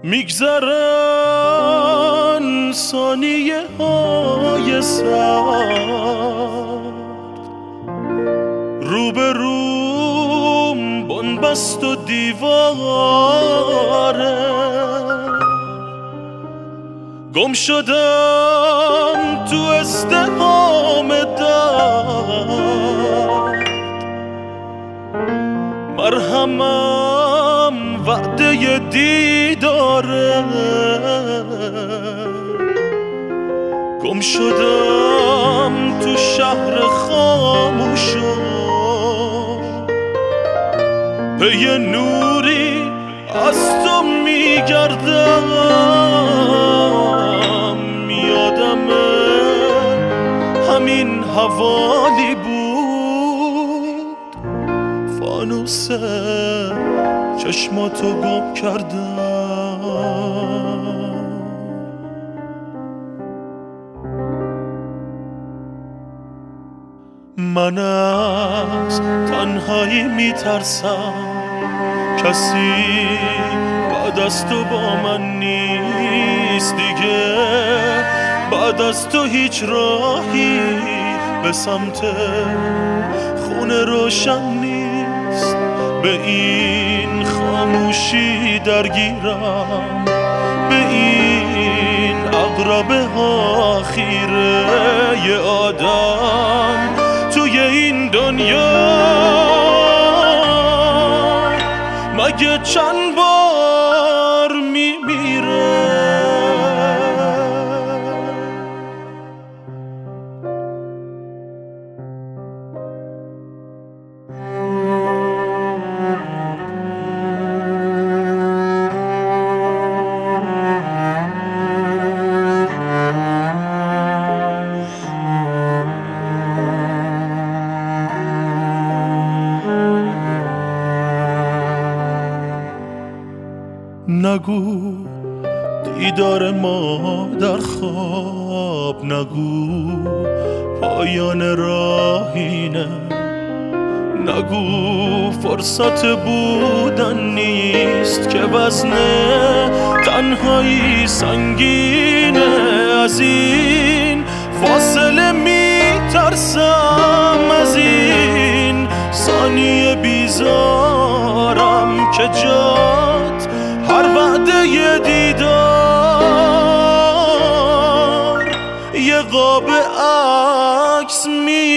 میگذرن ثانیه های سرد، روبروم بنبست و دیواره، گم شدم تو ازدحام درد، مرهمم وعده دیداره، گم شدم تو شهر خاموشا، پی نوری از تو میگردم، یادمه همین حوالی بود، فانوس چشماتو گم کردم. من از تنهایی میترسم، کسی بعد از تو با من نیست دیگه، بعد از تو هیچ راهی به سمت خونه روشن نیست، به این خاموشی درگیرم، به این عقربه ها خیره یه آدم توی این دنیا مگه چند بار میمیره. نگو دیدار ما در خواب، نگو پایان راهینه، نگو فرصت بودن نیست که وزن تنهایی سنگینه، از این فاصله میترسم، از این ثانیه بیزارم که جات هر وعده یه دیدار یه قاب عکس